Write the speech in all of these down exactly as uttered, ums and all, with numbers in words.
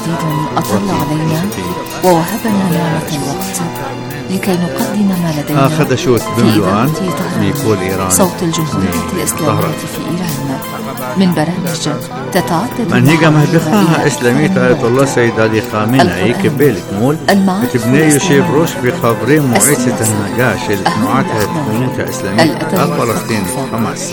جديد أطل علينا ووهبنا نعمة الوقت لكي نقدم ما لدينا. أخذ شوت بملوان ميكول إيران صوت الجمهورية الإسلامية في إيران من برامج تتعدد منهجة مهبخاها إسلامية آية الله سيد علي خامنئي كبيلة مول بتبني يشيب روش بخبرين معيسة النجاش الإجماعاتها الكونية إسلامية الفلسطين حماس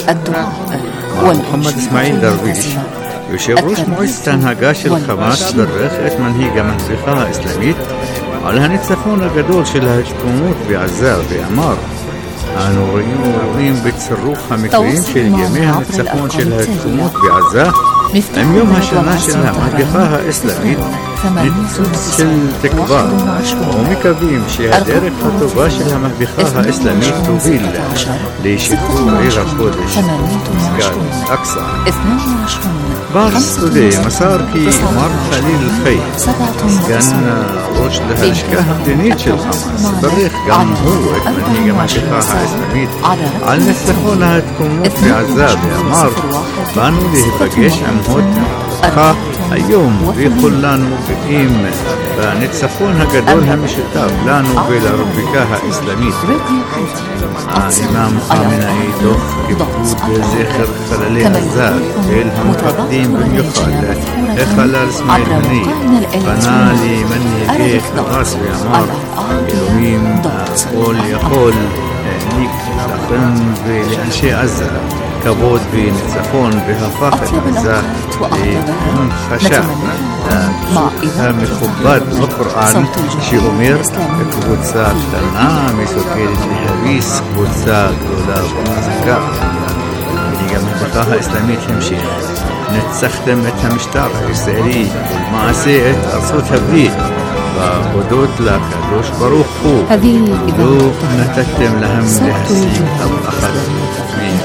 محمد إسماعيل درويش يشيب روش معيسة النجاش الحماس بالرخ منهجة مهبخاها إسلامية على هنتسخون قدول شلها تكونوت بعزاء بأعمار أنا رأيين بتصرفها مكرين في الجميع نتسخون شلها تكونوت بعزاء أم يومها شلنا شلها مهبخاها إسلامية نتسل تكبار ومكبيم شهاديرك خطوباش لها مهبخاها إسلامية توبيل ليشكو غير قودش قال أقصى بارس تودي مسار كي مر خليل الخير كان روش لها اشكاها دينيتش الخمس بريخ قام هو اتمنى مهبخاها إسلامية على نتسخونها تكون موت بعذاب يا مار بانو ليه بقيش عمهود خا اليوم بيقول لا نوبئيم فنتسخونها قدولها مش التاب لا نوبئ لربكاها إسلامية آه إمام خامنئي دوخ كبود زخر خلالين الزاد إلها مقدم بميخال إخلال اسماعيل مني فنالي من يبيك نغاس بعمار يومين قول يقول ليك لقم لأنشاء عزة كبود بنتسخون بها فاخر عزة لهم خشاع هم الخباد القرآن شي أمير كبود ساق تنامي سوكيل الهبيس كبود ساق دولاب وزكاء اللي مهبخاها إسلامية همشي نتسخدم اتهمشتار السعري والمعسية أرصوتها بديد فقدوت لك دوش بروخو لو نتتم لهم لحسين أو أخذ من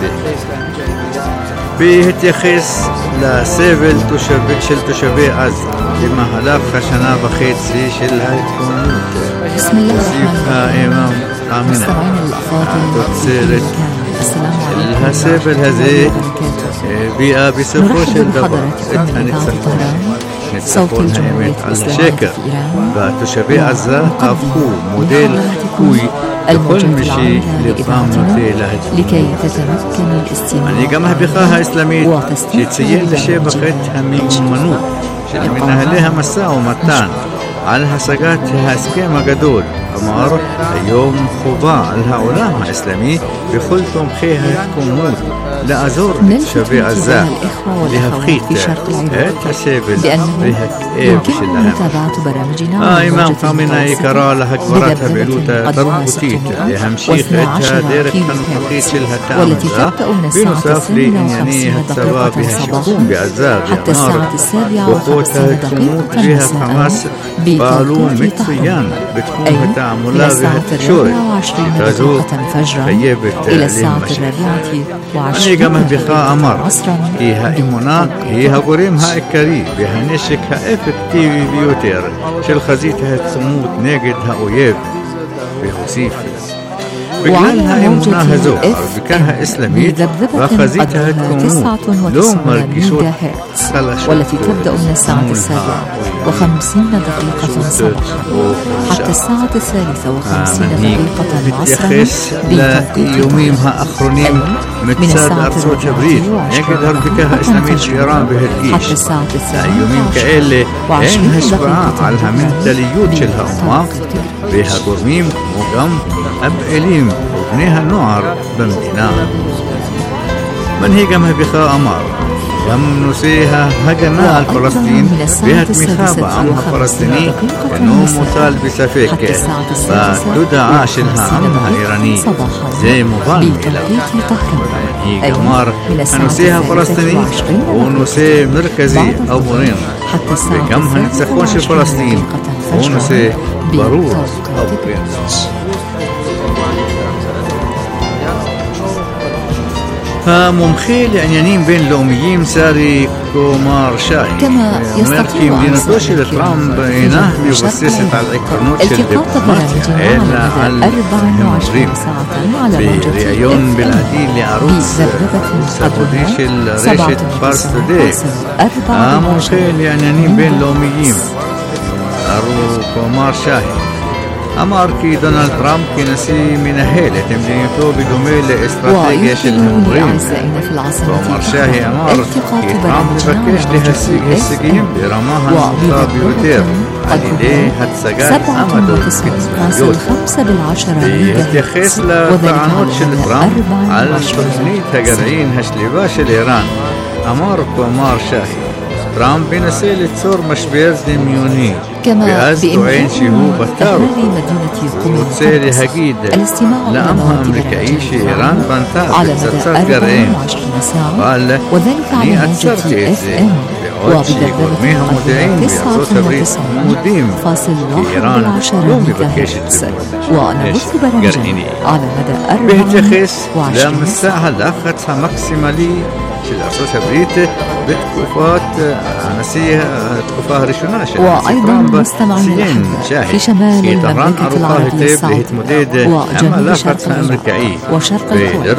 بيه تخيس لسيفل تشبه شل تشبه عز لما هلاف خشنا بخيت سي شل هاي تكون بسم الله الرحمن إمام آمنة مستمعين الأفاضل تتسيرت السلام عليكم الهسيفل هذه بيئة بسفوش الدبر اتهنت سفوش صوت الجمهورية الإسلامية في إيران فتشبه عزة أفكو موديل كوي كل مشي لقام موديل لكي تتمكن الاستماع يعني قامها بخاها إسلامية شي تسيين لشي بقيتها من منوط شي منها لها مساء ومتان على هسقاتها سكيمة قدول أمار يوم خضاع لهؤلاء مع إسلامي بخلتم خيها كمود لا أزور شبيع الزاء لها بخيت تسيبل لها يمكن متابعة برامجنا آه إمام خامنئي كرا لها كبراتها بعلوتا تربوتيت لها مشيختها ديرك خنفقيت شلها تامزا بنصاف لي إنيانيها السباب بها شكون بعزاء حتى الساعة السابعة وخمسين دقيقة بها خماس بالو متفيان بتكون تعاملها بها شوري تازو خيبت إلى الساعة الرابعة وعشرين أنا بخاء أمر إيها إمنا إيها قريمها إكاري بها نشكها إفكتيفي بيوتير شل خزيتها تسموت ناقدها أويب بخصيف بقلالها إمنا هزوء بكاها إسلامية وخزيتها تكون لو مرقشوت والتي تبدأ من الساعة السابعة وخمسين دقيقة صباحا حتى الساعة الثالثة وخمسين دقيقة عصرا يوميمها أخرونين متساد أرسو جبريل يقدر بكاها إسلامية في إيران بهالكيش حتى الساعة الثالثة يوميم كأيلي إنها شبعاء على من تليوت شلها أمام بها قرميم وقم أب إليم وبنيها نوار بمدينة من هي قمها بخاء أمار قم نسيها هجنا الفلسطين بها تمخابة عمها فلسطيني كنوم مثال بسفيك فتدعى شلها عمها إيراني زي مبان هي قمار نسيها فلسطيني ونسي مركزي أو مرين بقمها نتسخونش فلسطين ونسي بارود أو برين ممخي لعنيانين بين لوميين ساري كومار شاي كما يستطيع مدينتوش لترامب إنه بيوسست على الإكرنوتش الدبلوماتي إلا على المغرب بريايون بالعديل لعروس ساتوديش الريشة فارس تودي ممخي لعنيانين بين لوميين أرو كومار شاي أمر كي دونالد ترامب كنسي من هيلة مدينته بدومي لاستراتيجية المغرب كومار شاهي أمر كي ترامب بكيش لهسيق هسيقين برماها المطاب يوتير علي ليه هتساقات أمدو كتسميوت بيتخيص لطعنوتش لترامب على الشرزنية تقرعين هشلباش الإيران أمر كومار شاهي ترامب بنسيل تصور مشبير دميوني كما بإمكان شهوب التارو وتسيري هجيد لأمها أمريكايش إيران بانتاز على مدى أربعة وعشرين ساعة وذلك على موجة اف ام وبدرجة مدعين تسعة وتسعين فاصل واحد عشر ميجاهرتز ونبث برامجنا على مدى أربعة وعشرين ساعة لأخذتها ماكسيمالي الأساس بريت بتكوفات عناسية تكوفها رشوناش وأيضا مستمعين في شمال المملكة العربية السعودية وجنوب شرق العراق وشرق الكويت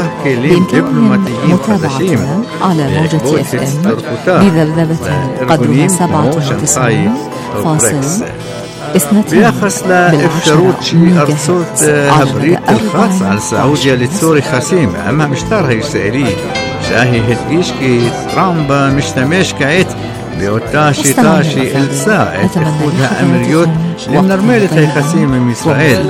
بإمكانهم متابعتنا على موجة اف ام بذبذبة قدرها سبعة وتسعين فاصل بيخص لإفتروتشي أرصوت هبريت الخاص على السعودية لتصوري خسيم أما مشتارها يسألي شاهي هدقيش كي ترامب مشتمش كعيت بيوتاشي تاشي الساعة تخودها أمريوت لنرميلة هي خسيم من إسرائيل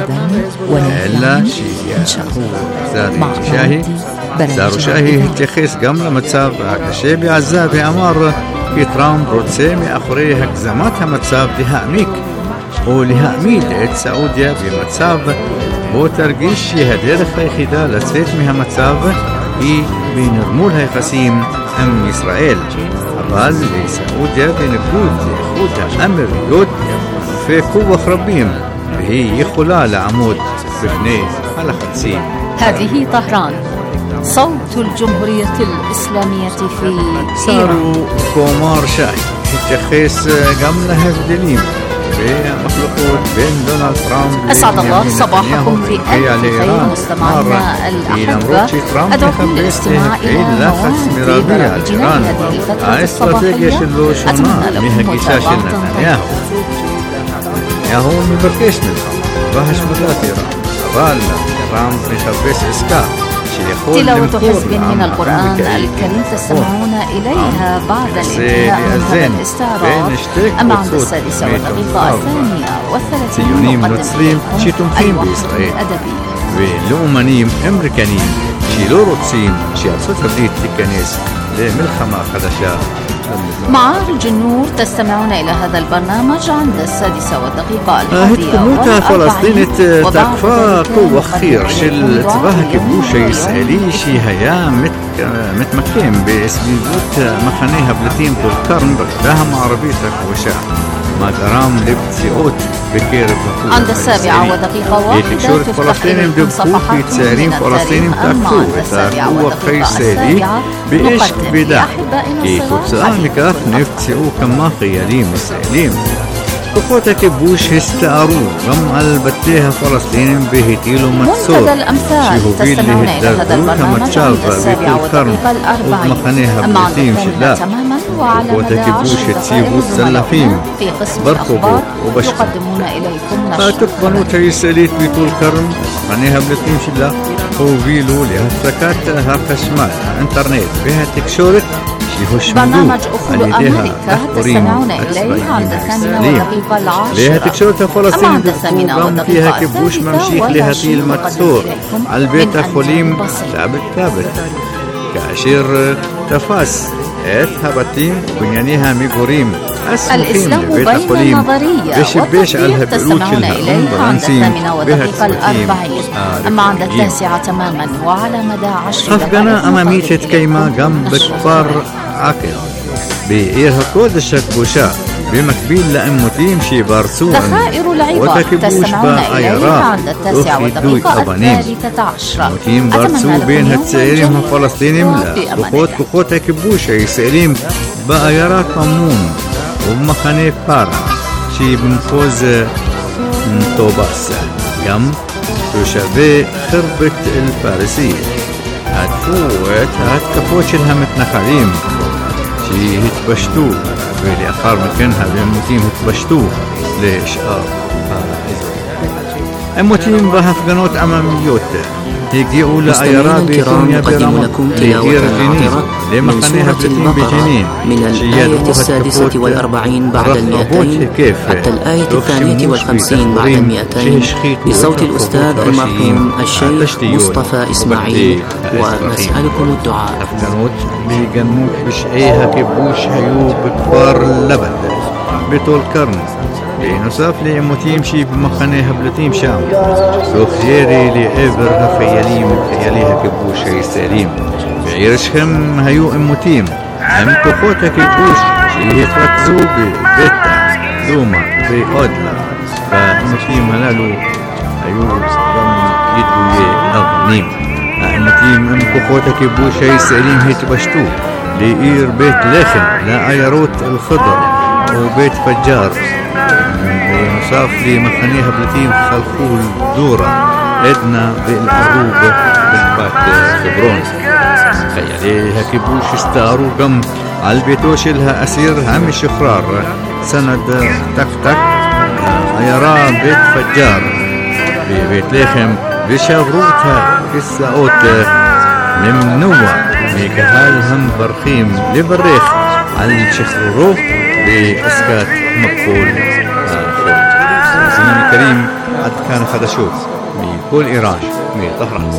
إلا شي زاري شاهي زارو شاهي هتخيس قملة متساب كشيبي عزابي أمار كي ترامب روتسيمي أخريه هكزماتها متساب لها أميك ولها أميد سعودية بمتساب بو ترقيش هدير خي خدال تسيتمها متساب إي بين رمولها قسيم أم إسرائيل أبال لسعودية بين كود خودها أمر يود في قوة خربيم بهي يخلا لعمود بفني على خدسين. هذه طهران صوت الجمهورية الإسلامية في صاروا كومار شاي تخيس قمنا هزدليم مخلوقات بين دونالد ترامب أسعد الله صباحكم بألف خير مستمعينا الأحبة. أدعوكم للاستماع إلى مواد برنامجنا هذه الفترة الصباحية. أتمنى لكم متابعة ياهو ياهو مبركش منهم باهش مداتيرا أبال ترامب مخبس إسكا تلاوة حزب من القرآن الكريم تستمعون إليها بعد الانتهاء من هذا الاستعراض. أما عند السادسة والدقيقة الثانية والثلاثين نقدم لكم الوحي الأدبي. ولومانيم أمريكانيم شيلورو تسيم شيالسوت فريد تكنيس لملخمة خدشة مع الجنور تستمعون إلى هذا البرنامج عند السادسة والدقيقة الحادية والأربعين. فلسطين تكفى قوة خير شل تباها كبوشة يسأليشي هيا مت متمكن باسبيوت مخانيها بلتين بالكرم بلتاهم عربيتك وشا ما درام لبتسيوت بكير بطول عند السابعة ودقيقة واحدة تفتح إليكم صفحات من فلسطين تكفو تكفو خير سالي بإيش بدا كي تبسألك أخ نفتسيو كما خياليم الساليم كفوتك بوش هستأرو غم البتيها فلسطين بهتيلو متصور منتدى الأمثال تستمعون إلى هذا البرنامج عند السابعة والدقيقة الأربعين. أما عند الثامنة تماما وعلى مدى عشر دقائق زملائنا في قسم الأخبار يقدمون إليكم نشرة تقبلوا تيساليت بطول كرم مخانيها بلتين شلا وفيلو لها سكات هاكشمال انترنت بها تكشورت برنامج أفول أمريكا تستمعون إليه عند الثامنة والدقيقة العاشرة. أما عند الثامنة والدقيقة الثالثة لهاتي المكسور على البيت خليم ثابت ثابت كاشير تفاس ات هبتين بنيانيها ميغوريم الإسلام بين النظرية والتطبيق تستمعون إليه عند الثامنة والدقيقة الأربعين. أما عند التاسعة تماما وعلى مدى عشر دقائق أفغانا أمامية كيما جنب كفار عقل بإيرها كود الشكبوشا بمكبيل لأموتيم شي بارسون ذخائر العظام تستمعون إليها عند التاسعة والدقيقة الثالثة عشرة. موتيم بارسو بين هتسائلين فلسطينيين لا كخوت كخوت كبوشة يسائلين بأيارات ممون ومخاني بارا شي بمفوز طوباس يم تشابه خربة الفارسية هتفوت هتكفوش لها متنخلين شي هتبشتو بلي أخار مكانها بموتيم هتبشتو ليش آه الموتيم بهفغانوت أماميوت هيك يقول أيرا بكم لكم تلاوة عطرة من سورة البقرة من الآية السادسة والأربعين بعد المئتين حتى الآية الثانية والخمسين بعد المئتين بصوت الأستاذ المرحوم الشيخ مصطفى إسماعيل ونسألكم الدعاء. أفغانوت بيجنوت بشعيها كبوش هيوب كبار اللبن بطول كرن لنصاف لموتيم شي بمخاني هبلتيم شام سوخيري لعبر هخياليم خياليها كبوش هي سليم بعيرشهم هيو اموتيم هم كخوتا كبوش شي يفركزو ببيتا دوما بأدلا فاموتيم هلالو هيو ضم يدو أغنيم اموتيم ام كخوتا كبوش هي سليم هيتبشتو لإير بيت لخن لا أيروت الخضر وبيت فجار ونصاف لي مخانيها بلتيم خلفول دورة عدنا بالعروب بالبات خبرون خياليها كبوش استارو قم عالبيتوش لها أسير هم الشخرار سند تك تك يرى بيت فجار ببيت ليخم بشغروتها كساوت ممنوع بكهال هم برخيم لبريخ على الشخرو بإسكات مقبول زميلي الكريم عد كان خدشوت بكل إيران بطهران.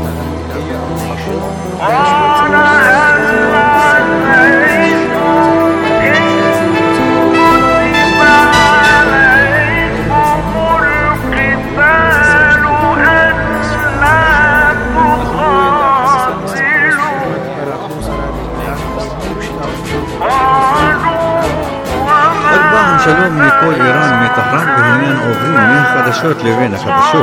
שלום מכל איראן מטהרן והעניין עוברים מהחדשות לבין החדשות.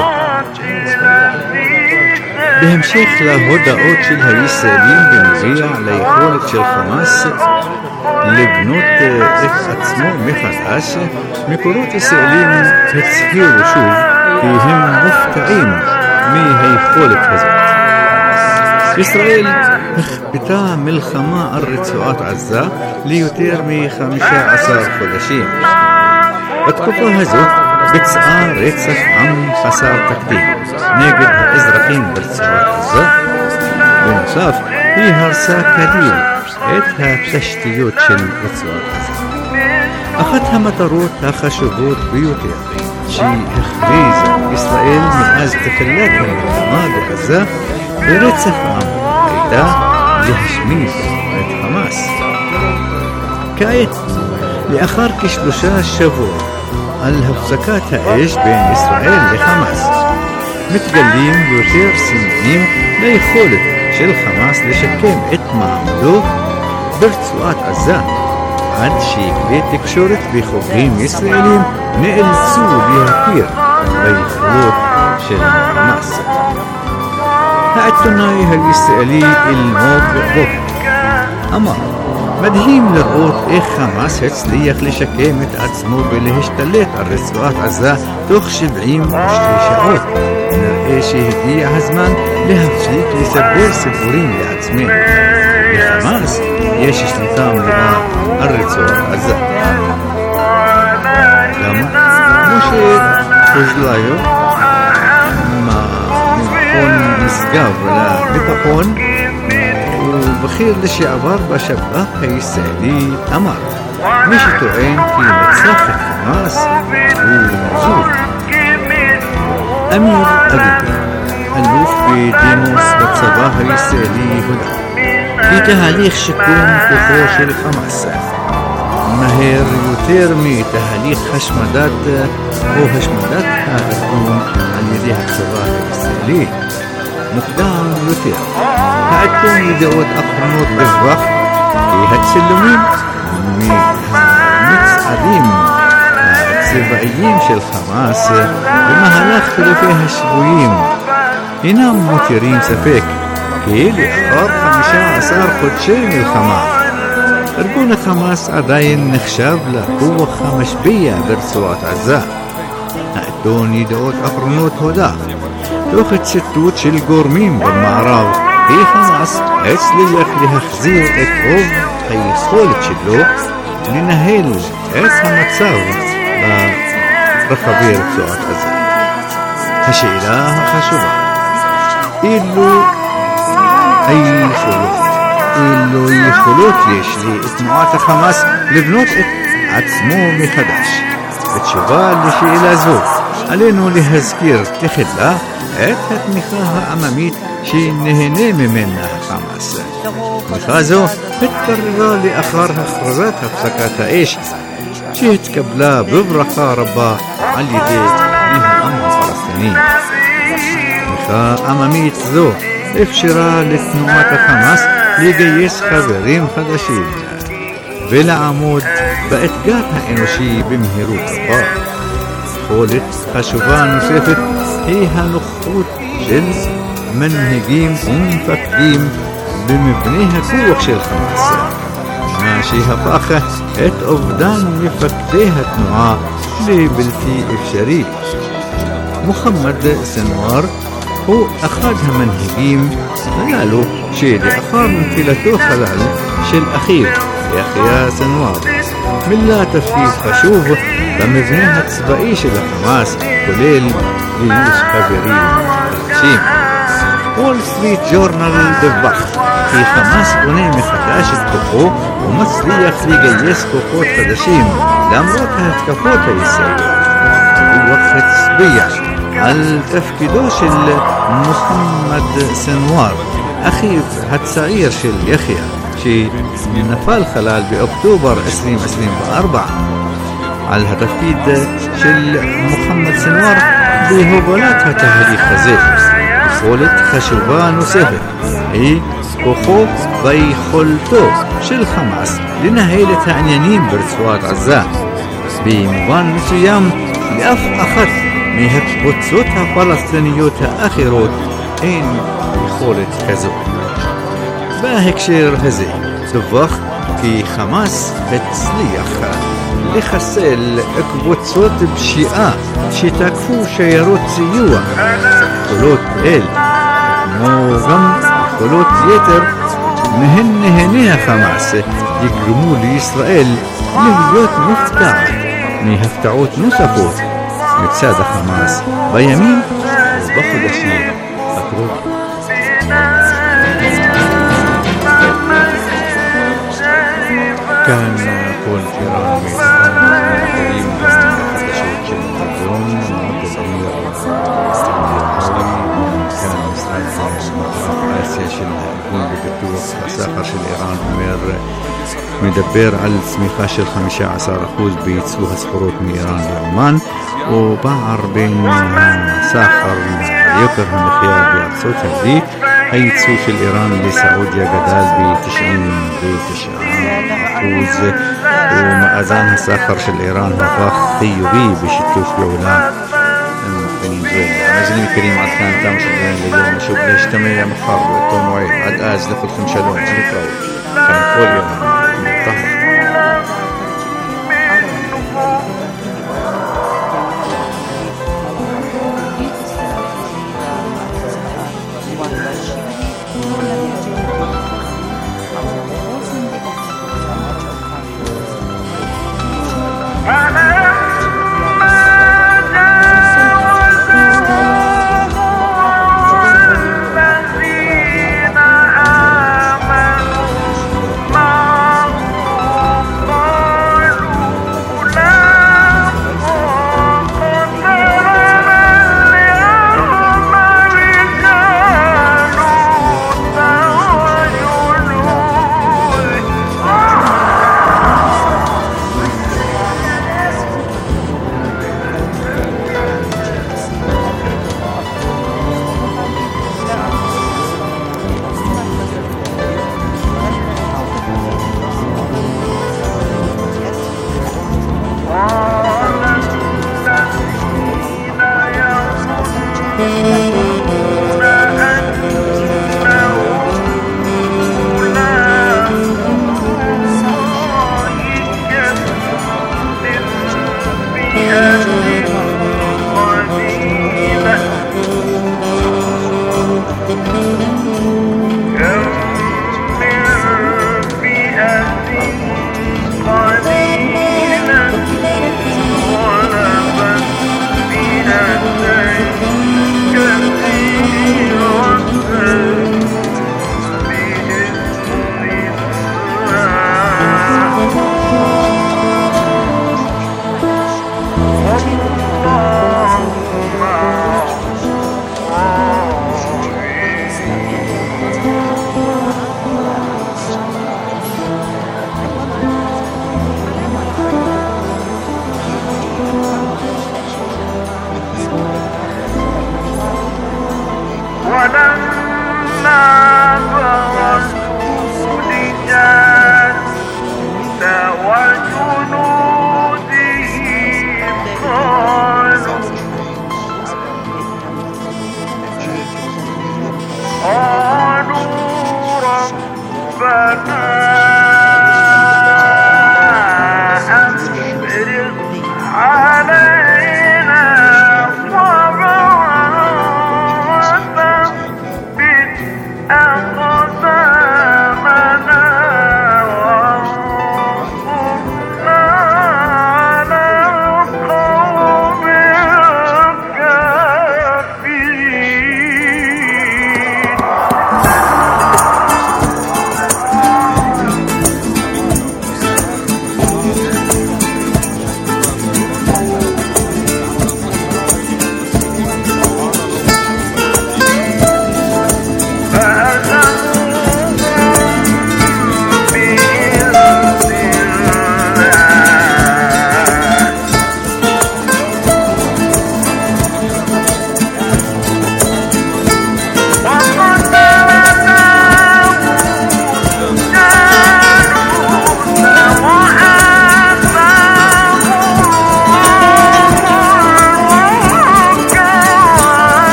בהמשך להודעות של הישראלים בנוגע ליכולת של חמאס לבנות את עצמו מחדש, מקורות ישראלים הצהירו שוב כי הם מופתעים מהיכולת הזאת. ישראל הכפתה מלחמה על רצועת עזה ליותר מחמישה עשר חודשים. בתקופה הזאת ביצעה רצח עם חסר תקדים נגד האזרחים ברצועת עזה. בנוסף, היא הרסה כליל את התשתיות של רצועת עזה. אחת המטרות החשובות ביותר שהכריזה ישראל מאז תחילת המלחמה בעזה ברצח העם הייתה להשמיד את חמאס. כעת, לאחר כשלושה שבועות על הפסקת האש בין ישראל לחמאס, מתגלים יותר סימנים ליכולת של חמאס לשקם את מעמדו ברצועת עזה, עד שכלי תקשורת וחוקרים ישראלים נאלצו להכיר ביכולות של חמאס. העיתונאי הישראלי אלמוג בוקר אמר, מדהים לראות איך חמאס הצליח לשקם את עצמו ולהשתלט על רצועת עזה תוך שבעים ושתי שעות. נראה שהגיע הזמן להפסיק לספר סיפורים לעצמנו. לחמאס יש שליטה מלאה על רצועת עזה. למה? כמו שחוזליו מכון משגב לביטחון ובכיר לשעבר בשב"כ הישראלי אמר, מי שטוען כי נצח את חמאס הוא מזור. אמיר אביבי, אלוף בדימוס בצבא הישראלי, הודה כי תהליך שיקום כוחו של חמאס מהר יותר מתהליך השמדת או השמדת הארגון על ידי הצבא הישראלי. מוקדם יותר, העיתון ידיעות אחרונות דיווח כי הצילומים מהמצעדים הצבאיים של חמאס במהלך חילופי השבויים אינם מותירים ספק כי לאחר חמישה עשר חודשי מלחמה ארגון החמאס עדיין נחשב לכוח המשפיע ברצועת עזה. העיתון ידיעות אחרונות הודה תוך ציטוט של גורמים במערב כי חמאס הצליח להחזיר את רוב היכולת שלו לנהל את המצב ברחבי רצועת עזה. השאלה החשובה אילו היכולות אילו יכולות יש לתנועת החמאס לבנות את עצמו מחדש? בתשובה לשאלה זו עלינו להזכיר תחילה את התמיכה העממית שנהנה ממנה החמאס. תמיכה זו התקררה לאחר הכרזת הפסקת האש שהתקבלה בברכה רבה על ידי העם הפלסטיני. תמיכה עממית זו אפשרה לתנועת החמאס לגייס חברים חדשים ולעמוד באתגר האנושי במהירות רבה. יכולת חשובה נוספת היא הנוכחות של מנהיגים ומפקדים במבנה הכוח של חמאס, מה שהפך את אובדן מפקדי התנועה לבלתי אפשרי. מוחמד סנואר הוא אחד המנהיגים הללו שלאחר נפילתו חלל של אחיו יחיא סנואר מילא תפקיד חשוב במבנה הצבאי של החמאס, כולל גיוס חברים חדשים. וול סטריט ג'ורנל דיווח כי חמאס בונה מחדש את כוחו ומצליח לגייס כוחות חדשים למרות ההתקפות הישראליות. דיווח הצביע על תפקידו של מוחמד סנואר, אחיו הצעיר של יחיא שנפל חלל באוקטובר עשרים עשרים וארבע, על התפקיד של מוחמד סנואר בהובלת התהליך הזה. יכולת חשובה נוספת היא כוחו ויכולתו של חמאס לנהל את העניינים ברצועת עזה. במובן מסוים לאף אחת מהקבוצות הפלסטיניות האחרות אין יכולת כזו. בהקשר הזה דווח כי חמאס הצליח לחסל קבוצות פשיעה שתקפו שיירות סיוע, יכולות אל כמו גם יכולות יתר מהן נהנה החמאס יגרמו לישראל להיות מופתעת מהפתעות נוספות מצד החמאס בימים ובחודשים הקרובים. כאן כל איראן מתחילים בחדשות של היום מדברים כאן ישראל האסיה של הארגון לפיתוח הסחר של איראן אומר מדבר על צמיחה של חמישה עשר אחוז בייצוא הסחורות מאיראן לעומן ופער בין הסחר ליוקר המחיה בארצות הברית. הייצוא של איראן לסעודיה גדל ב-תשעים ותשעה אחוז ומאזן הסחר של איראן הפך חיובי בשיתוף פעולה עם ונזואלה. מאזינים יקרים, עד כאן תם שלנו ליום, נשוב להשתמע מחר באותו מועד. עד אז לכולכם שלום, להתראות כאן כל יום. ما Oh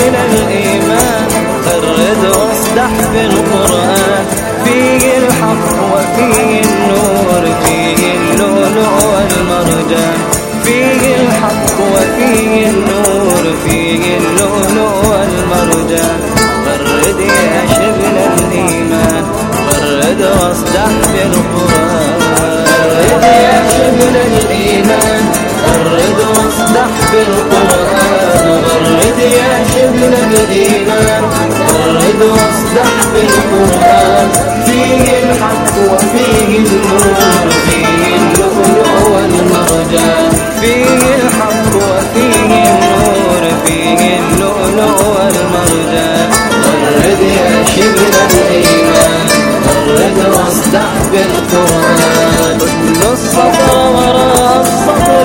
شبل الإيمان غرد واصدح بالقرآن فيه الحق وفيه النور فيه اللؤلؤ والمرجان فيه الحق وفيه النور فيه اللؤلؤ والمرجان غرد يا شبل الإيمان غرد واصدح بالقرآن غرد يا شبل الإيمان غرد واصدح بالقرآن غرد يا شبل الإيمان غرد واصدح بالقرآن فيه الحق وفيه النور فيه اللؤلؤ والمرجان فيه الحق وفيه النور فيه اللؤلؤ والمرجان غرد يا شبل الإيمان غرد واصدح بالقرآن كل السطر وراء السطر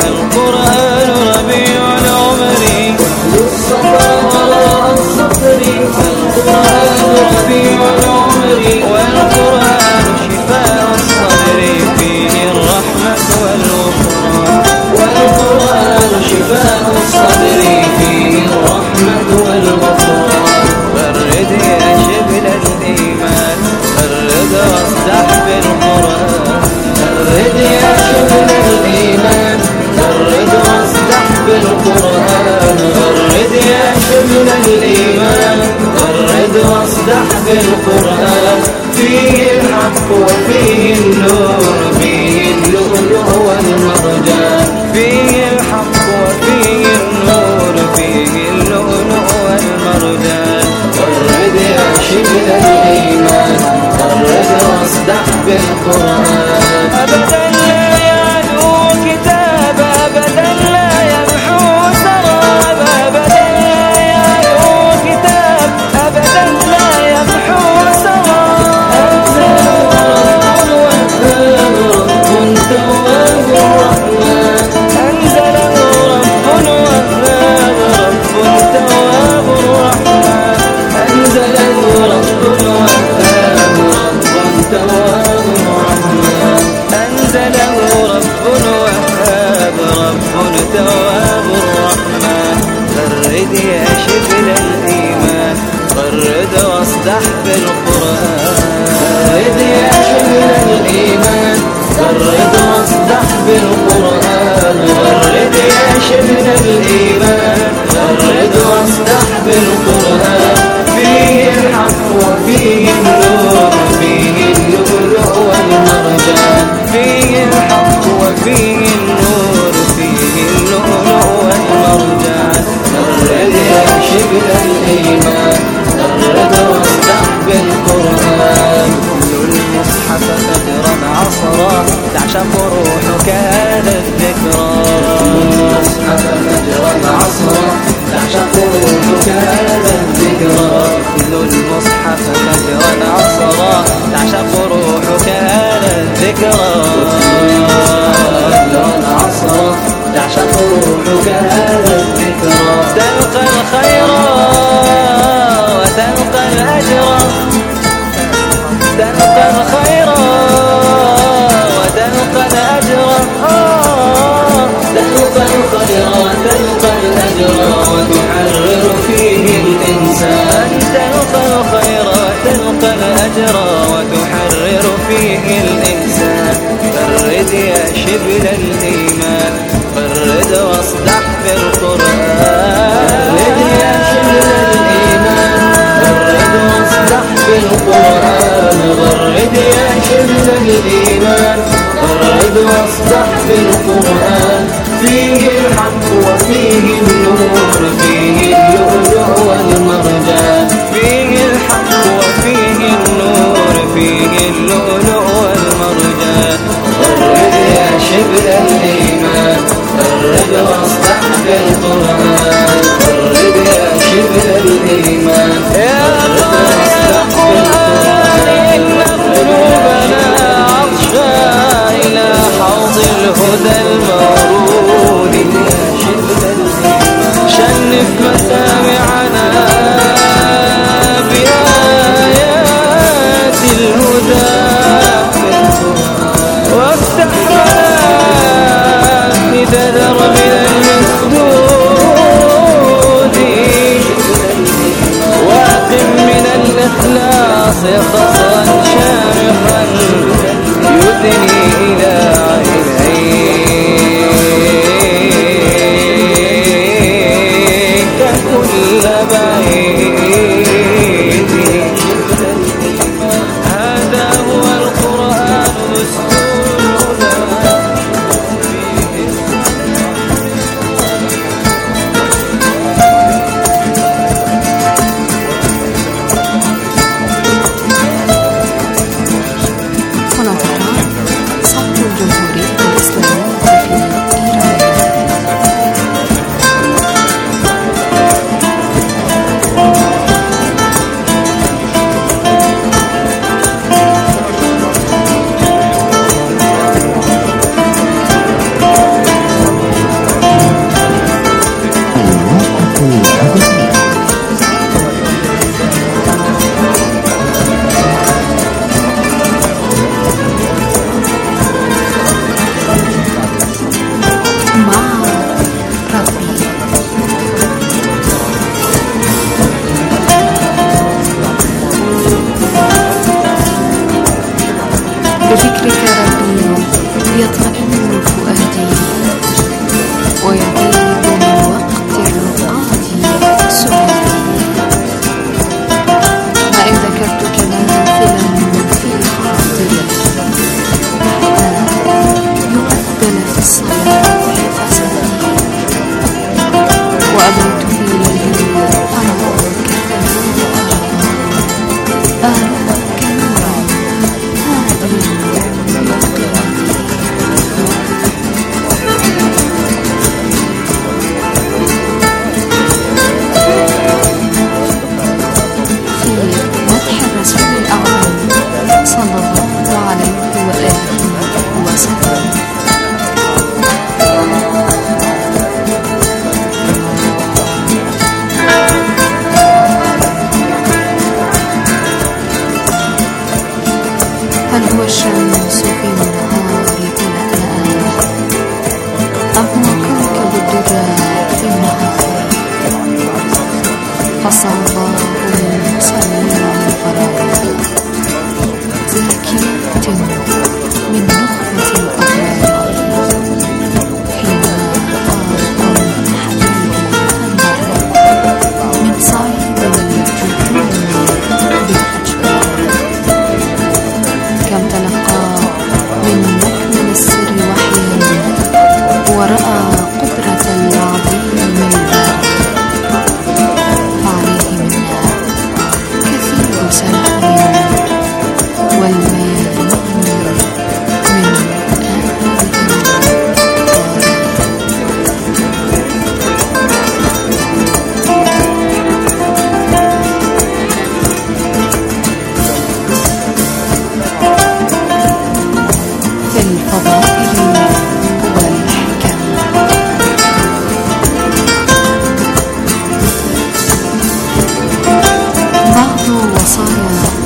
القرآن ربيع العمر كل السطر وراء السطر القرآن ربيع العمر والقرآن شفاء الصدر فيه الرحمة والغفران والقرآن شفاء الصدر فيه الرحمة والغفران غرد يا شبل الإيمان غرد واصدح بالقرآن غرد يا شبل الإيمان غرد واصدح بالقرآن غرد يا شبل الإيمان غرد واصدح بالقرآن فيه الحق وفيه النور فيه اللؤلؤ والمرجان فيه الحق وفيه النور فيه اللؤلؤ والمرجان غرد يا شبل الإيمان غرد واصدح بالقرآن أبدا لا يعلو كتاب أبدا لا يمحو سراب أبدا لا يعلو كتاب أبدا لا يمحو سراب أنزله رب وهاب رب تواب رحمن أنزله رب وهاب رب تواب رحمن أنزله رب وهاب رب تواب رحمن غرد يا شبل الإيمان غرد واصدح بالقرآن غرد يا شبل الإيمان غرد واصدح بالقرآن غرد يا شبل الإيمان غرد واصدح بالقرآن فيه الحق وفيه النور فيه اللؤلؤ والمرجان فيه الحق وفيه النور فيه اللؤلؤ والمرجان غرد يا شبل الإيمان غرد واصدح بالقرآن كل المصحف فجرا عصرا تعشق روحك هذا الذكرى المصحف فجرا عصرا تعشق روحك هذا الذكرى كل المصحف فجرا عصرا تعشق روحك هذا الذكرى فجرا عصرا تعشق روحك هذا الذكرى تلقى الخير وتلقى الأجر تلقى الخير وتلقى الأجر تلقى الخير وتلقى الأجر وتحرر فيه الإنسان تلقى الخير وتلقى الأجر وتحرر فيه الإنسان غرد يا شبل الإيمان غرد واصدح بالقرآن غرد يا شبل الإيمان غرد واصدح بالقرآن غرد يا شبل الإيمان غرد واصدح بالقرآن فيه الحق وفيه النور فيه اللؤلؤ والمرجان فيه الحق وفيه النور فيه اللؤلؤ والمرجان غرد يا شبل الإيمان غرد واصدح بالقرآن غرد يا شبل الإيمان يا القرآن إن قلوبنا عطشا إلى حوض الهدى المورود صخصا شامخا يدني إلى عينيك كل بعيد. هذا هو القرآن دستورنا بذكرك ربي يطمئن فؤادي ويطيب من وقت رقادي سؤالي. وإن ذكرتك ماثلا في خاطري حتى يؤذن في الصلاة فسادي. وأبيت في ليلي أراك أراك هل هو الشمس في النهار تلألأ أم هو كوكب الدجى في النهار؟ فصلاه المصلين البرايا زاكية من نخبة الأبرار حين قال حبيبي من صعيد الجبون بالأشجار. كم تلقى من مكمن السر وحيا ورأى قدرة العظيم الباري. فعليه منا كثير سلام والمال من آل في الفضائل والحكم. بعض وصايا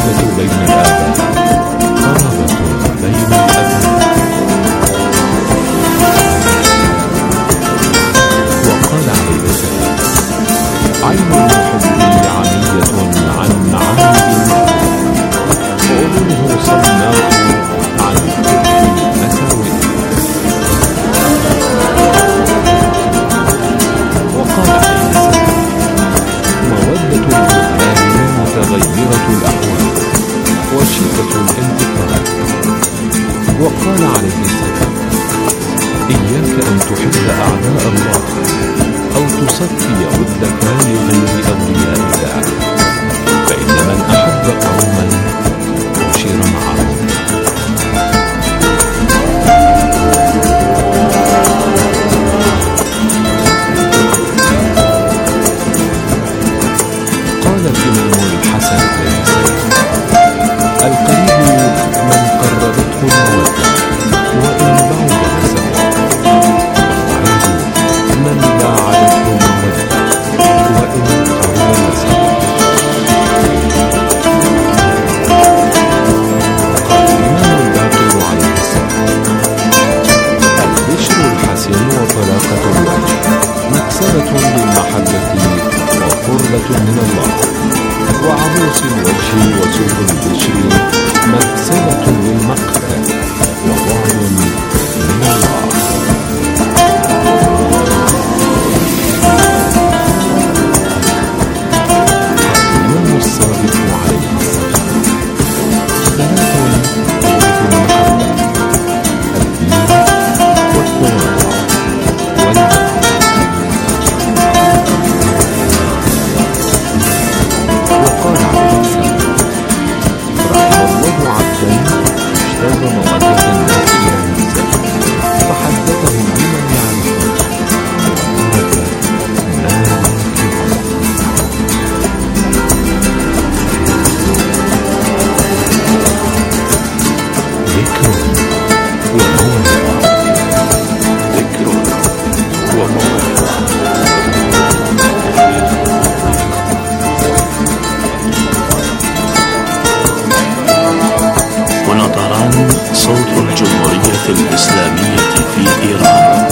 المودة بين الآباء قرابة بين الأبناء. وقال عليه السلام: عين المحب عمية عن معاني وأذنه صماء عن حب المساوئ. وقال عليه السلام: مودة البلدان متغيرة الأحوال وشدة الانتقام. وقال عليه السلام: إياك أن تحب أعداء الله أو تصفي ودك لغير أولياء الله، فإن من أحب قوما عشر معهم. قال الإمام الحسن البصري: القريب من قربته المودة وإن بعد نسبه، والبعيد من باعدته المودة وإن قرب نسبه. قال الإمام الباقر عليه السلام: البشر الحسن وطلاقة الوجه مكسبة للمحبة وقربة من الله، وعروس الوجه وسوء البشر مكسبة للمقتل وبعد من الله. الإمام الصادق عليه السلام: ثلاث تورث المحبة: الدين والتواضع والبلاء. وقال عليه السلام: رحم الله عبدا اجتاز مودة الناس إلى نفسه فحدثهم بمن يعرفون وترك ما ينكرون. ذكر وموعظة. ذكر وموعظة. هنا طهران، صوت الجمهورية الإسلامية في إيران.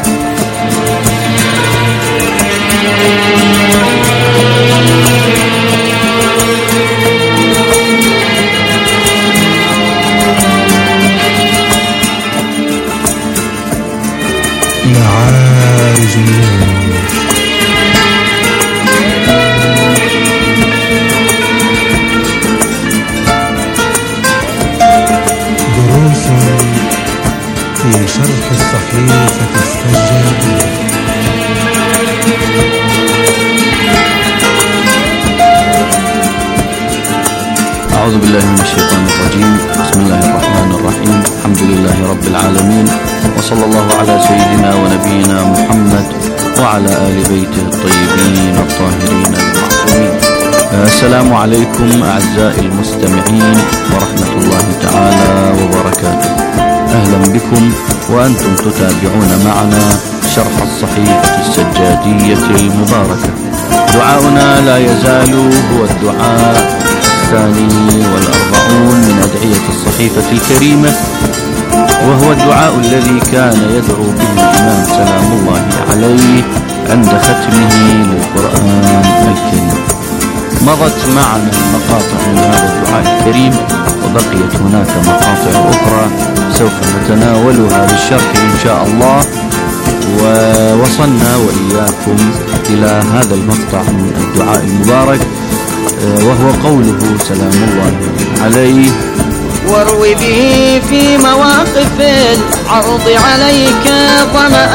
معارج النور. دروس في شرح الصحيفة السجادية. أعوذ بالله من الشيطان الرجيم. بسم الله الرحمن الرحيم. الحمد لله رب العالمين، وصلى الله على سيدنا ونبينا محمد وعلى آل بيته الطيبين الطاهرين المعصومين. السلام عليكم أعزائي المستمعين ورحمة الله تعالى وبركاته. أهلا بكم وأنتم تتابعون معنا شرح الصحيفة السجادية المباركة. دعاؤنا لا يزال هو الدعاء الثاني والأربعون من أدعية الصحيفة الكريمة، وهو الدعاء الذي كان يدعو به الإمام سلام الله عليه عند ختمه للقرآن الكريم. مضت معنا مقاطع من هذا الدعاء الكريم، وبقيت هناك مقاطع أخرى سوف نتناولها بالشرح إن شاء الله. ووصلنا وإياكم إلى هذا المقطع من الدعاء المبارك، وهو قوله سلام الله عليه: واروي به في مواقف العرض عليك ظمأ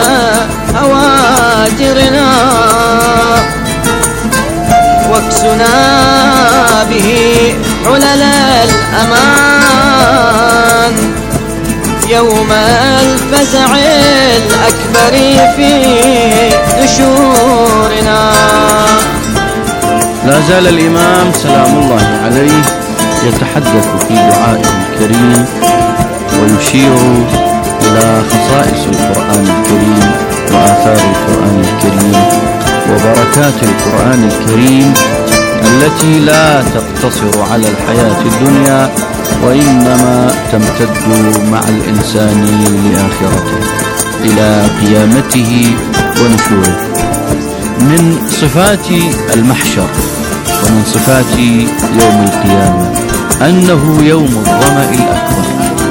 هواجرنا، واكسنا به علل الأمان يوم الفزع الأكبر في نشورنا. لا زال الإمام سلام الله عليه يتحدث في دعائه الكريم ويشير إلى خصائص القرآن الكريم وآثار القرآن الكريم وبركات القرآن الكريم التي لا تقتصر على الحياة الدنيا وإنما تمتد مع الإنسان لآخرته إلى قيامته ونشوره. من صفات المحشر ومن صفات يوم القيامة أنه يوم الظمأ الأكبر،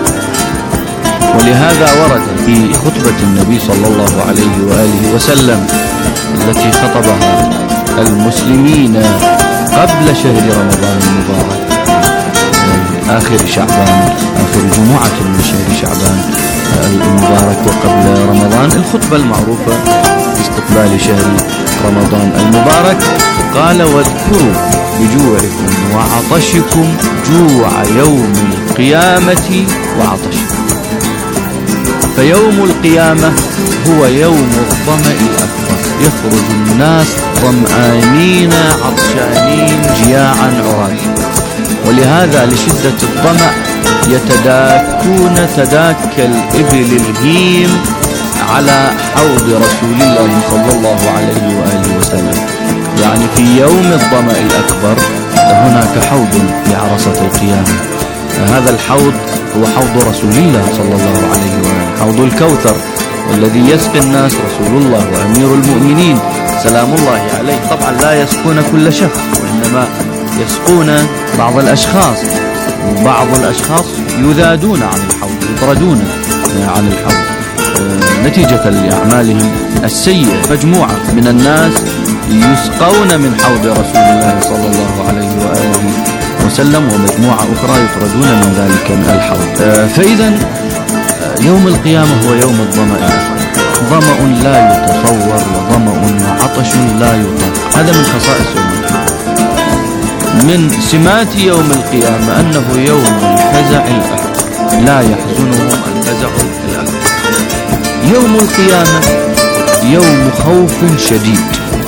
ولهذا ورد في خطبة النبي صلى الله عليه وآله وسلم التي خطبها المسلمين قبل شهر رمضان المبارك، آخر شعبان، آخر جمعة من شهر شعبان المبارك وقبل رمضان، الخطبة المعروفة باستقبال شهر رمضان المبارك. قال: واذكروا بجوعكم وعطشكم جوع يوم القيامة وعطشكم. فيوم القيامة هو يوم الظمأ الأكبر، يخرج الناس ظمآنين عطشانين جياعا عراة، ولهذا لشدة الظمأ يتداكون تداك الإبل الهيم على حوض رسول الله صلى الله عليه وآله وسلم. يعني في يوم الظمأ الأكبر هناك حوض لعرصة القيامة، هذا الحوض هو حوض رسول الله صلى الله عليه وآله، حوض الكوثر، والذي يسقي الناس رسول الله وأمير المؤمنين سلام الله عليه. طبعا لا يسقون كل شخص، وإنما يسقون بعض الأشخاص، وبعض الأشخاص يذادون عن الحوض، يطردون عن الحوض نتيجة لأعمالهم السيئة. مجموعة من الناس يسقون من حوض رسول الله صلى الله عليه وآله وسلم، ومجموعة أخرى يطردون من ذلك الحوض. فإذا يوم القيامة هو يوم الظمأ الأكبر، ظمأ لا يتصور وظمأ وعطش لا يطاق. هذا من خصائص يوم القيامة. من سمات يوم القيامة أنه يوم الفزع الأكبر، لا يحزنهم الفزع الأكبر. يوم القيامة يوم خوف شديد،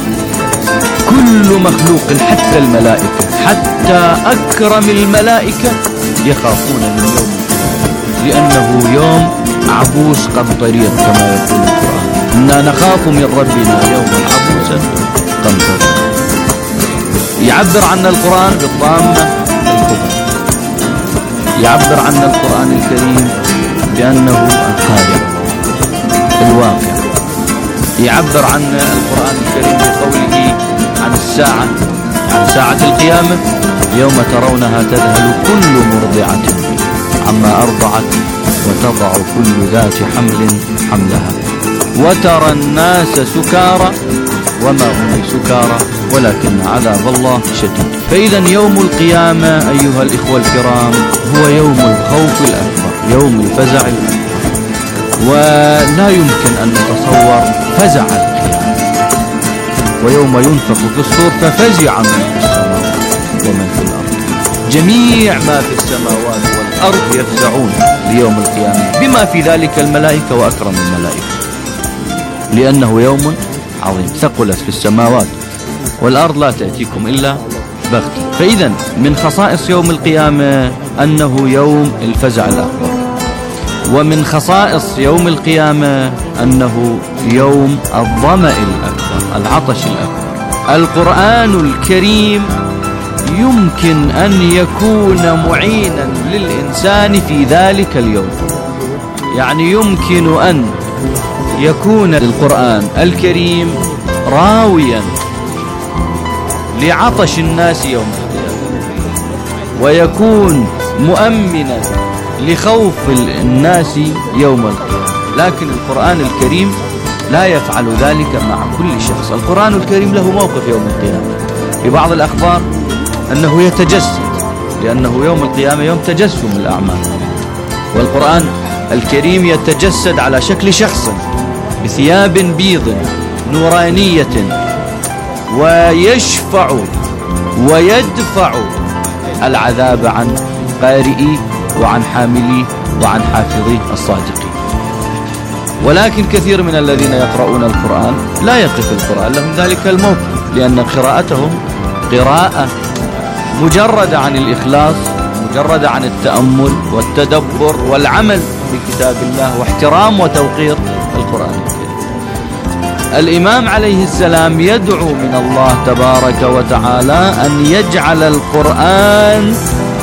كل مخلوق حتى الملائكة، حتى أكرم الملائكة يخافون من يوم القيامة، لأنه يوم عبوس قمطرير كما يقول القرآن: إنا نخاف من ربنا يوما عبوسا قمطرير. يعبر عن القرآن بالطامة الكبرى، يعبر عن القرآن الكريم بأنه القارئ الواقع، يعبر عن القرآن الكريم بقوله عن الساعة، عن ساعة القيامة: يوم ترونها تذهل كل مرضعة عما أرضعت وتضع كل ذات حمل حملها وترى الناس سكارى وما هم سكارى ولكن عذاب الله شديد. فإذا يوم القيامة أيها الإخوة الكرام هو يوم الخوف الأكبر، يوم الفزع الأكبر، ولا يمكن أن نتصور فزع القيامة. ويوم ينفخ في الصور ففزع من في السماوات ومن في الأرض، جميع ما في السماوات والأرض يفزعون ليوم القيامة، بما في ذلك الملائكة وأكرم الملائكة، لأنه يوم عظيم ثقلت في السماوات والأرض لا تأتيكم إلا بغتة. فإذا من خصائص يوم القيامة أنه يوم الفزع الأكبر، ومن خصائص يوم القيامة أنه يوم الظمأ الأكبر، العطش الأكبر. القرآن الكريم يمكن أن يكون معينا للإنسان في ذلك اليوم، يعني يمكن أن يكون القرآن الكريم راويا لعطش الناس يوم القيامة، ويكون مؤمنا لخوف الناس يوم القيامة. لكن القرآن الكريم لا يفعل ذلك مع كل شخص. القرآن الكريم له موقف يوم القيامة. في بعض الأخبار أنه يتجسد، لأنه يوم القيامة يوم تجسم الأعمال، والقرآن الكريم يتجسد على شكل شخص بثياب بيض نورانية، ويشفع ويدفع العذاب عن قارئي وعن حاملي وعن حافظي الصادقين. ولكن كثير من الذين يقرؤون القرآن لا يقف القرآن لهم ذلك الموقف، لأن قراءتهم قراءة مجردة عن الإخلاص، مجردة عن التأمل والتدبر والعمل بكتاب الله واحترام وتوقير القرآن الكريم. الإمام عليه السلام يدعو من الله تبارك وتعالى أن يجعل القرآن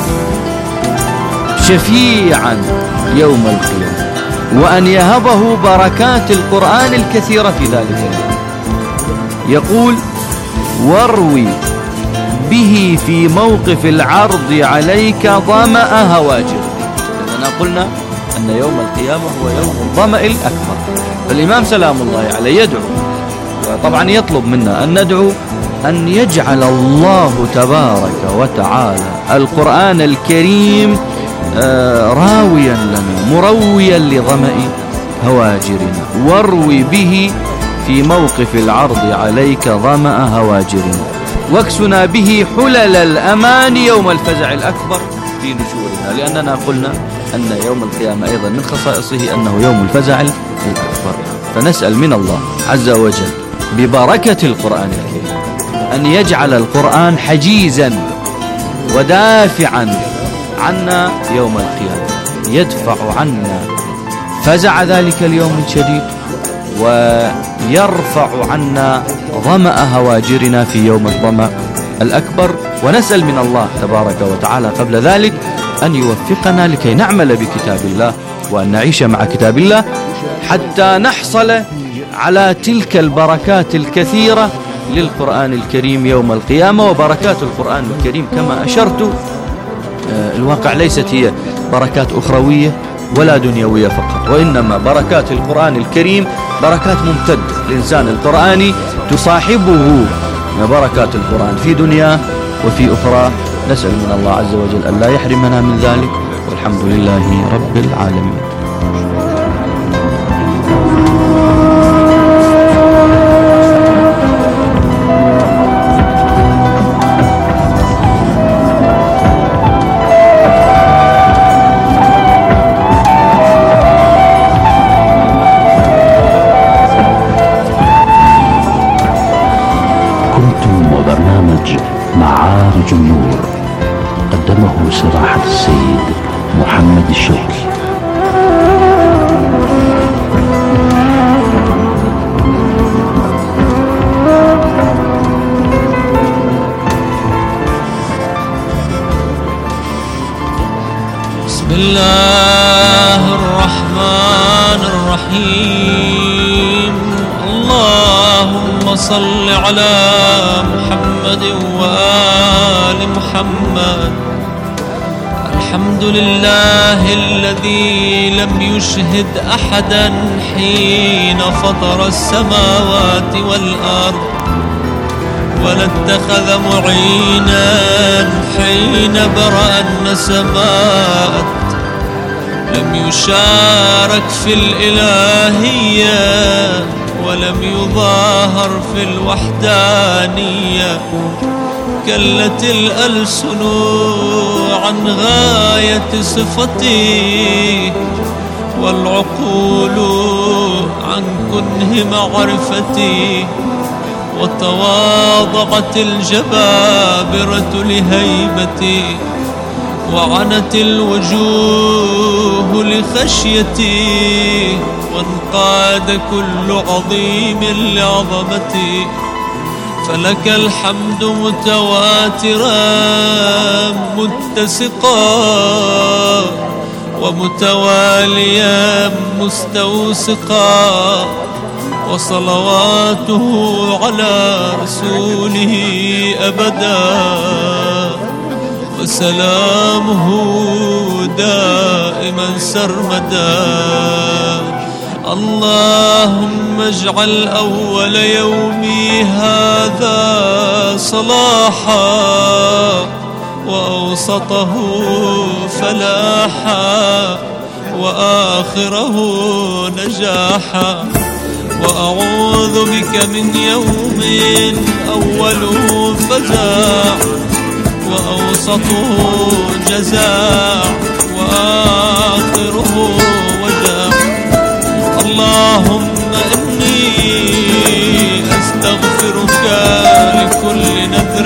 شفيعا يوم القيامة، وأن يهبه بركات القرآن الكثيرة في ذلك اليوم. يقول: واروي به في موقف العرض عليك ظمأ هواجر. أنا قلنا أن يوم القيامة هو يوم الظمأ الأكبر، فالإمام سلام الله عليه يدعو، طبعا يطلب منا أن ندعو أن يجعل الله تبارك وتعالى القرآن الكريم راويا لنا مرويا لظمأ هواجرنا. واروي به في موقف العرض عليك ظمأ هواجرنا، واكسنا به حلل الأمان يوم الفزع الأكبر في نشورنا. لأننا قلنا أن يوم القيامة أيضا من خصائصه أنه يوم الفزع الأكبر، فنسأل من الله عز وجل ببركة القرآن الكريم أن يجعل القرآن حجيزا ودافعا عنا يوم القيامة، يدفع عنا فزع ذلك اليوم الشديد، ويرفع عنا ظمأ هواجرنا في يوم الظمأ الأكبر. ونسأل من الله تبارك وتعالى قبل ذلك أن يوفقنا لكي نعمل بكتاب الله وأن نعيش مع كتاب الله حتى نحصل على تلك البركات الكثيرة للقرآن الكريم يوم القيامة. وبركات القرآن الكريم كما أشرت الواقع ليست هي بركات أخروية ولا دنيوية فقط، وإنما بركات القرآن الكريم بركات ممتدة. الإنسان القرآني تصاحبه بركات القرآن في دنياه وفي أخرى. نسأل من الله عز وجل أن لا يحرمنا من ذلك، والحمد لله رب العالمين. معارج النور، قدمه سراحة السيد محمد الشوقي. بسم الله الرحمن الرحيم. اللهم صل على محمد وآل محمد. الحمد لله الذي لم يشهد أحدا حين فطر السماوات والأرض، ولا اتخذ معينا حين برأ النسمات. لم يشارك في الإلهية ولم يظاهر في الوحدانية. كلت الألسن عن غاية صفتي، والعقول عن كنه معرفتي، وتواضعت الجبابرة لهيبتي، وعنت الوجوه لخشيتي، وانقاد كل عظيم لعظمتي. فلك الحمد متواترا متسقا، ومتواليا مستوسقا، وصلواته على رسوله أبدا، وسلامه دائما سرمدا. اللهم اجعل أول يومي هذا صلاحا، وأوسطه فلاحا، وآخره نجاحا. وأعوذ بك من يوم أوله فزاع، وأوسطه جزاع، وآخره وجاع. اللهم إني أستغفرك لكل نذر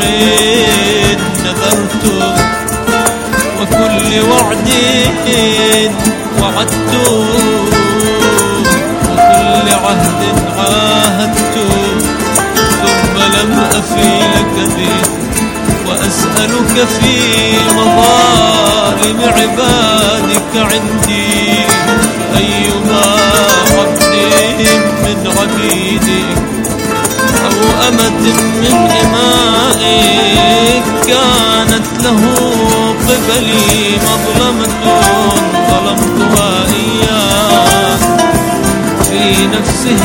نذرته، وكل وعد وعدته، وكل عهد عاهدت ثم لم أفي لك به، وأسألك في مظالم عبادك عندي أيما عبد من عبيدك أو أمة من إمائك كانت له قبلي مظلمة ظلمتها إياه في نفسه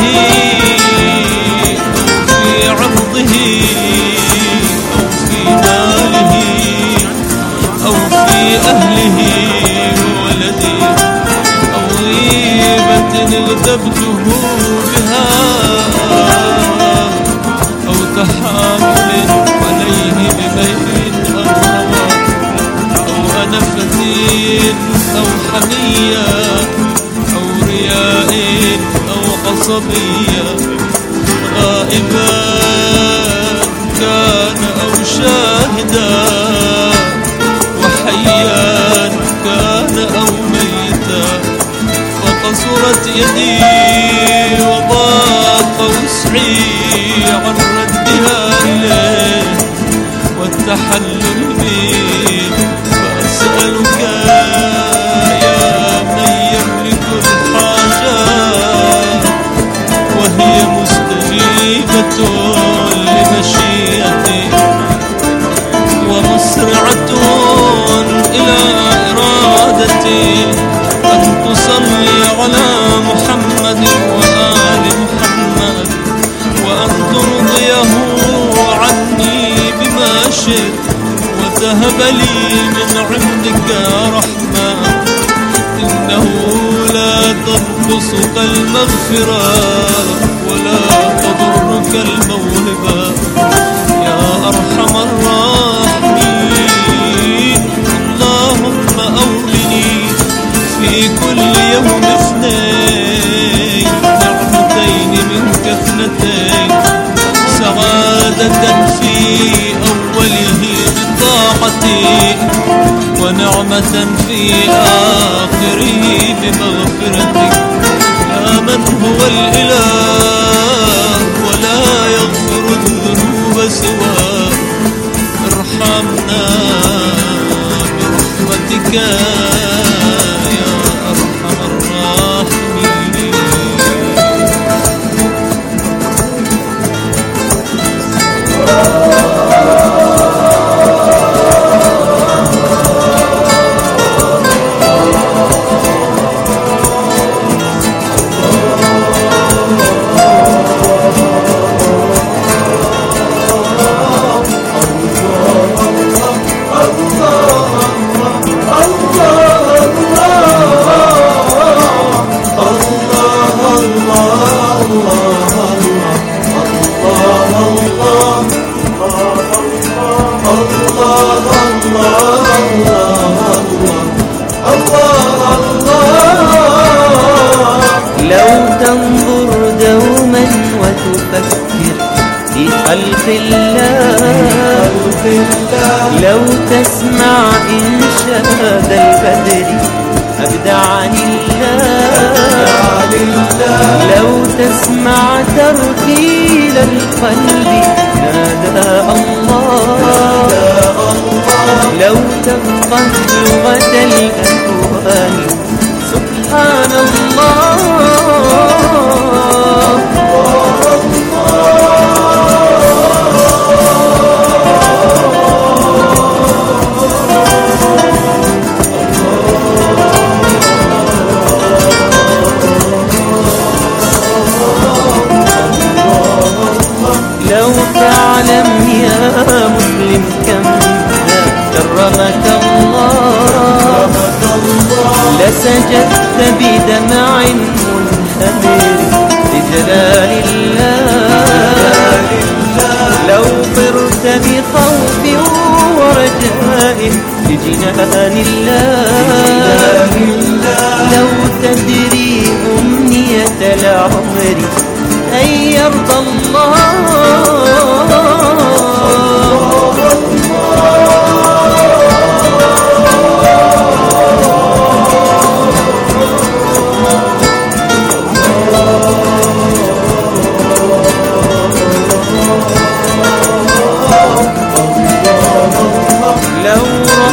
أو في عرضه أو في ماله أو في أهله وولده أو غيبة اغتبته بها أو تحامل عليه ببين أو هوى أو أنفة أو حمية أو رياء أو قصبية، غائبا كان أو شاهدا وحيا كان أو ميتا، فقصرت يدي وضاق وسعي عن ردها إليه والتحلل به، فأسألك يا من يملك الحاجات وهي مستجيبة لمشيئتي ومسرعة إلى إرادتي، أن تصلي على محمد وآل محمد وأن ترضيه عني بما شئت وتهب لي من عندك رحمة، إنه لا تنقصك المغفرة ولا تضرك الموهبة يا أرحم الراحمين. اللهم أولني في كل يوم اثنين نعمتين منك اثنتين، سعادة في أوله بطاعتي ونعمة في آخره بمغفرتك، يا من هو الإله ولا يغفر الذنوب سواك، ارحمنا برحمتك يا أرحم الراحمين. لو تنظر دوما وتفكر في خلق الله، لو تسمع إنشاد البدر أبدع لله، لو تسمع ترتيل القلب نادى الله، لو تفقه لغة الأكوان سبحان الله. لو تعلم يا مسلم كم كرمك الله، لسجدت بدمع منهمر لجلال الله، لو طرت بخوف ورجاء لجنان الله، لو تدري أمنية العمر أن يرضى الله.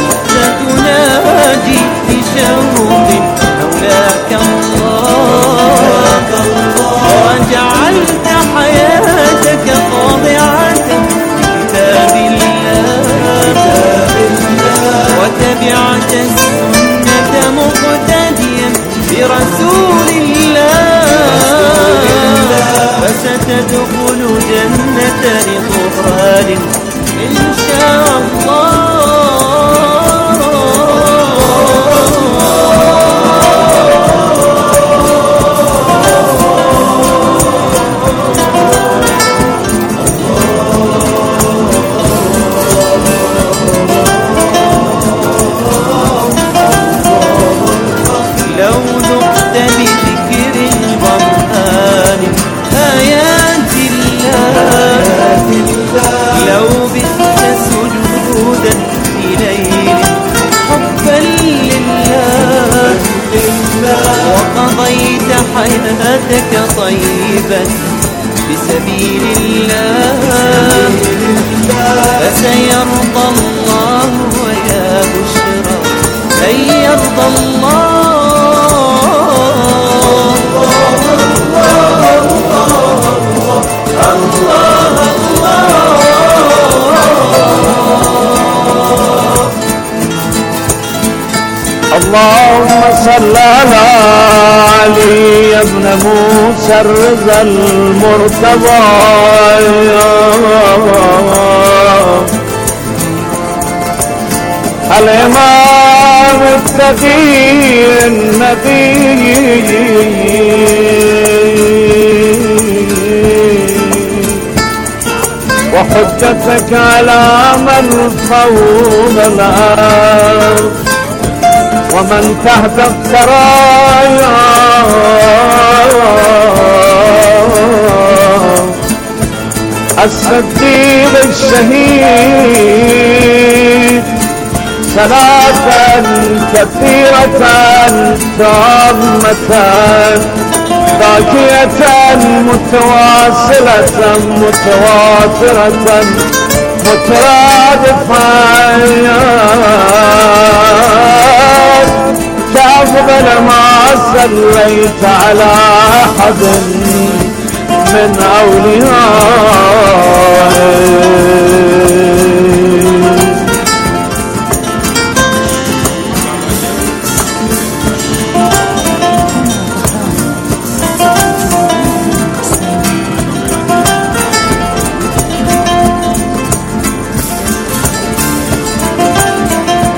ستناجي بشوق مولاك الله، وجعلت حياتك خاضعة لكتاب الله، وتبعت السنة مقتديا برسول الله، فستدخل جنة رضوان إن شاء الله. وقضيت حياتك طيبا بسبيل الله، فسيرضى الله ويا بشرى أن يرضى اللهم صل على علي ابن موسى الرضا المرتضى، الإمام التقي النبي، وحجتك على من فوق الأرض ومن تحت الثرايا، الصديق الشهيد، صلاة كثيرة تامة باقية متواصلة متواترة مترادفة كأفضل ما صليت على أحد من أوليائك.